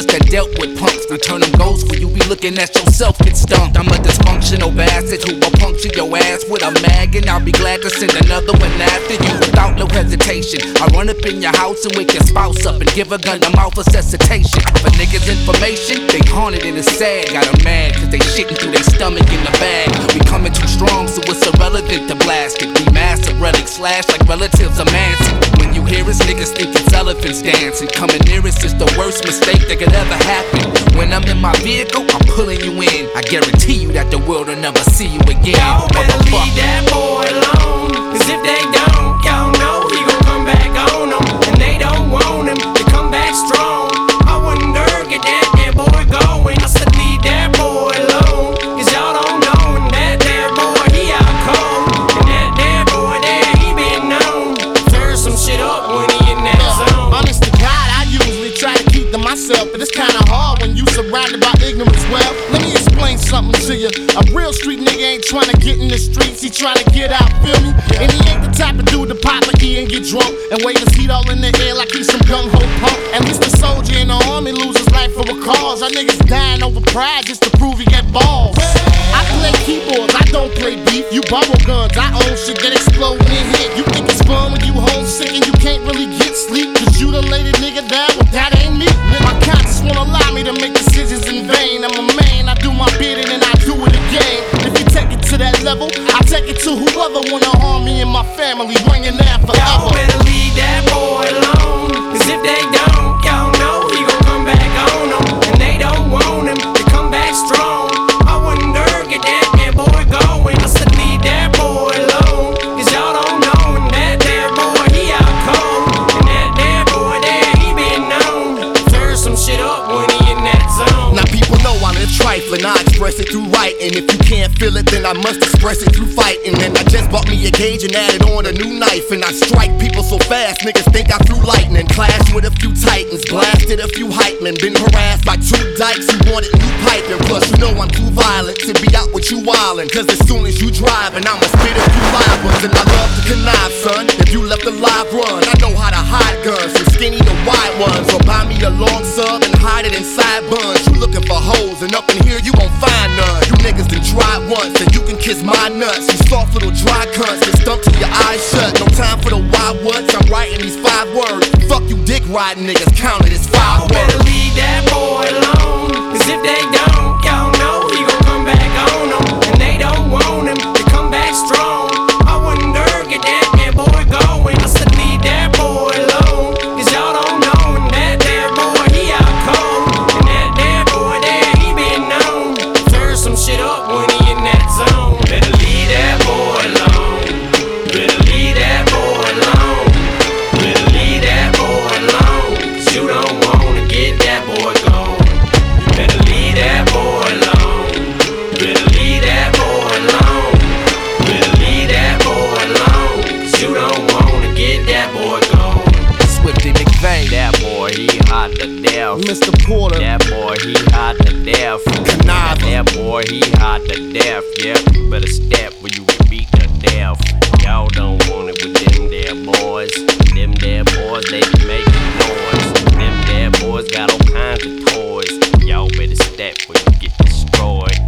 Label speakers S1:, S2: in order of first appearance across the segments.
S1: niggas that dealt with punks. We turn them ghosts where you be looking at yourself get stumped. I'm a dysfunctional bastard who will puncture your ass with a mag, and I'll be glad to send another one after you without no hesitation. I run up in your house and wake your spouse up and give a gun to mouth resuscitation. For niggas' information, they haunted and it's sad. Got them mad cause they shitting through their stomach in the bag. We coming too strong so it's irrelevant to blast it. We massive relics slash like relatives of Manson. When you hear us, niggas think it's elephants dancing. Coming near us is the worst mistake that could ever happen. When I'm in my vehicle, I'm pulling you in. I guarantee you that the world will never see you again.
S2: Y'all better leave that boy alone, cause if they don't, y'all know he gon' come back on them. And they don't want him to come back strong. I wouldn't dare get that boy going. I said leave that boy alone, cause y'all don't know. And that there boy, he out cold. And that there boy there, he been known turn some shit up when he in that zone.
S3: Honest to God, I usually try to keep to myself, but it's kinda hard when you surrounded by ignorance. Well, let me explain something to you. A real street nigga ain't trying to get in the streets, he trying to get out, feel me? And he ain't the type of dude to pop a key and get drunk and wave his heat all in the air like he's some gung-ho punk. At least the soldier in the army loses life for a cause. Our niggas dying over pride just to prove he got balls. I play keyboards, I don't play beef. You borrow guns, I own shit that explode in your head. You think it's fun when you homesick and you can't really get sleep, cause you done laid a nigga down, well that ain't me. My conscience won't allow me to make decisions in vain. I'm a man, I do my bidding and I do it again. If you take it to that level, I take it to whoever wanna harm me and my family, bringing that
S2: Y'all
S3: forever.
S2: better leave that boy alone, cause if they don't, y'all know he gon' come back on them. And they don't want him to come back strong. I wouldn't dare get that boy going. I said leave that boy alone, cause y'all don't know. And that there boy, he out cold. And that there boy there, he been known turn some shit up when he in that zone.
S4: Now people know I live trifling, I express it through writing. If you can't feel it, then I must express it through fighting. And I just bought me a gauge and added on a new knife. And I strike people so fast, niggas think I threw lightning. Clashed with a few titans, blasted a few hype men. Been harassed by 2 dykes who wanted new piping. Plus you know I'm too violent to be out with you wildin'. Cause as soon as you driving, I'ma spit a few live ones. And I love to connive, son, if you left a live run. I know how to hide guns, from skinny to wide ones. Or buy me a long sub and hide it inside buns. You looking for hoes, and up in here you won't find none. You niggas done tried once, and you can kiss my nuts. You soft little dry cunts, and stump till your eyes shut. No time for the wild what's, I'm writing these 5 words. Fuck you dick riding niggas, count it as 5
S2: Y'all better
S4: words.
S2: leave that boy alone, cause if they don't, y'all know he gon' come back on them. And they don't want him to come back strong. I wouldn't dare get that boy going. I said leave that boy alone, cause y'all don't know. And that there boy, he out cold. And that there boy there, he been known turn some shit up when he in that zone. Better leave that boy alone. Better leave that boy alone. Better leave that boy alone, cause you don't wanna get that boy gone. Better leave that boy alone. Better leave that boy alone. Better leave that boy alone, cause you don't wanna get that boy gone.
S1: Swifty McVeigh.
S5: That boy, he hot to death.
S3: Mr. Porter,
S5: That boy, he hot to death.
S4: Conniver.
S5: That boy, he hot to death. Yep, better step where you get beat to death. Y'all don't want it with them there boys. Them there boys, they be making noise. Them there boys got all kinds of toys. Y'all better step where you get destroyed.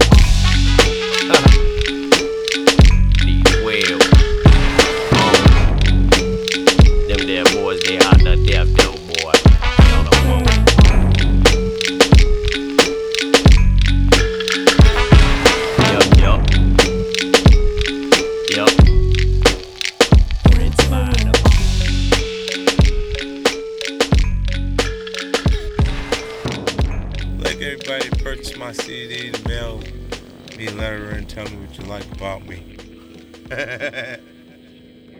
S5: These well. Them there boys, they hot to death though, boy. Y'all don't want it. Yup. Rinse mine up.
S6: Like everybody purchase my CD, the mail me a letter and tell me what you like about me.